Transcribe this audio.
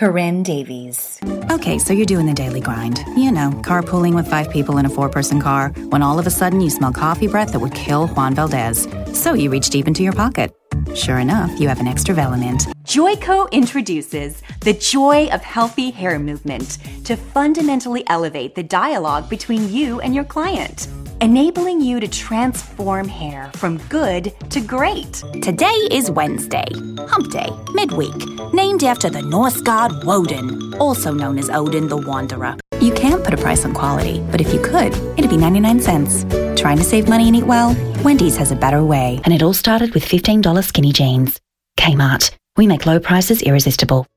Corinne Davies. Okay, so you're doing the daily grind. You know, carpooling with 5 people in a 4-person car, when all of a sudden you smell coffee breath that would kill Juan Valdez. So you reach deep into your pocket. Sure enough, you have an extra Velamint. Joico introduces the joy of healthy hair movement to fundamentally elevate the dialogue between you and your client, enabling you to transform hair from good to great. Today is Wednesday, Hump Day, midweek, named after the Norse god Woden, also known as Odin the Wanderer. You can't put a price on quality, but if you could, it'd be 99 cents. Trying to save money and eat well? Wendy's has a better way. And it all started with $15 skinny jeans. Kmart. We make low prices irresistible.